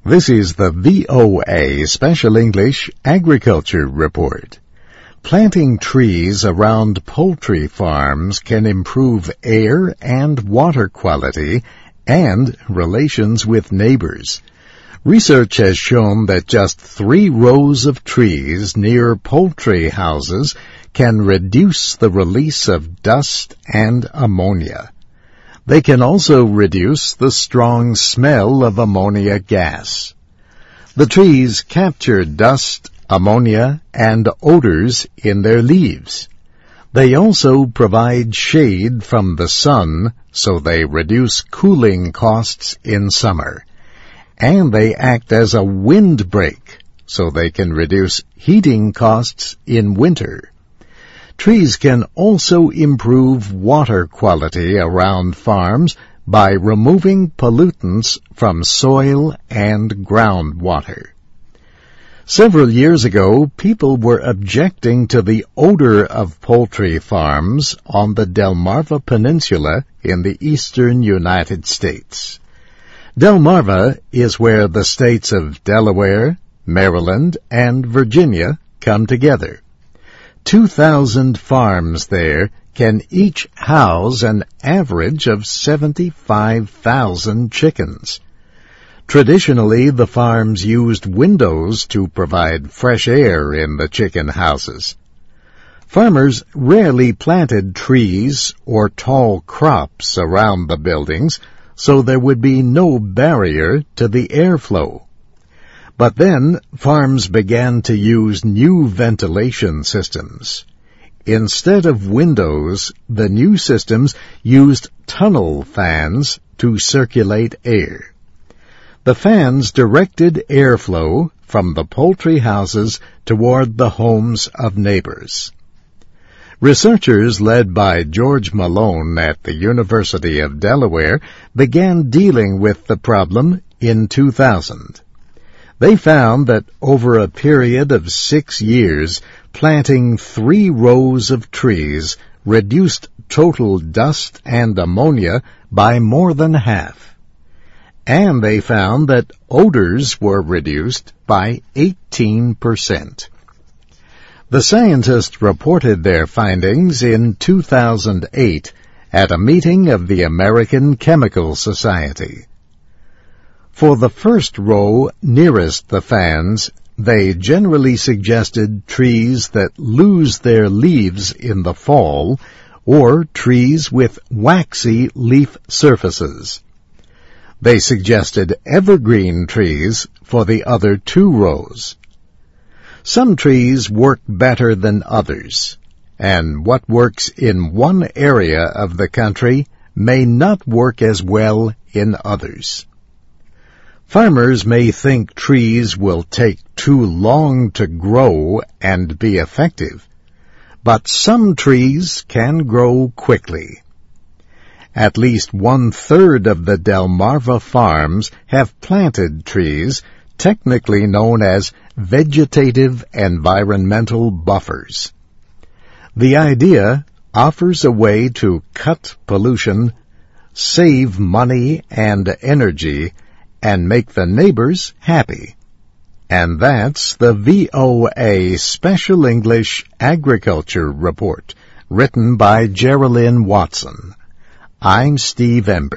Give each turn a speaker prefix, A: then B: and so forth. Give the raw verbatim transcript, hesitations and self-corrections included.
A: This is the V O A Special English Agriculture Report. Planting trees around poultry farms can improve air and water quality and relations with neighbors. Research has shown that just three rows of trees near poultry houses can reduce the release of dust and ammonia. They can also reduce the strong smell of ammonia gas. The trees capture dust, ammonia, and odors in their leaves. They also provide shade from the sun, so they reduce cooling costs in summer. And they act as a windbreak, so they can reduce heating costs in winter. Trees can also improve water quality around farms by removing pollutants from soil and groundwater. Several years ago, people were objecting to the odor of poultry farms on the Delmarva Peninsula in the eastern United States. Delmarva is where the states of Delaware, Maryland, and Virginia come together. Two thousand farms there can each house an average of seventy-five thousand chickens. Traditionally, the farms used windows to provide fresh air in the chicken houses. Farmers rarely planted trees or tall crops around the buildings, so there would be no barrier to the airflow. But then, farms began to use new ventilation systems. Instead of windows, the new systems used tunnel fans to circulate air. The fans directed airflow from the poultry houses toward the homes of neighbors. Researchers led by George Malone at the University of Delaware began dealing with the problem in two thousand. They found that over a period of six years, planting three rows of trees reduced total dust and ammonia by more than half. And they found that odors were reduced by eighteen percent. The scientists reported their findings in two thousand eight at a meeting of the American Chemical Society. For the first row nearest the fans, they generally suggested trees that lose their leaves in the fall or trees with waxy leaf surfaces. They suggested evergreen trees for the other two rows. Some trees work better than others, and what works in one area of the country may not work as well in others. Farmers may think trees will take too long to grow and be effective, but some trees can grow quickly. At least one-third of the Delmarva farms have planted trees, technically known as vegetative environmental buffers. The idea offers a way to cut pollution, save money and energy, and make the neighbors happy. And that's the V O A Special English Agriculture Report, written by Geraldine Watson. I'm Steve Ember.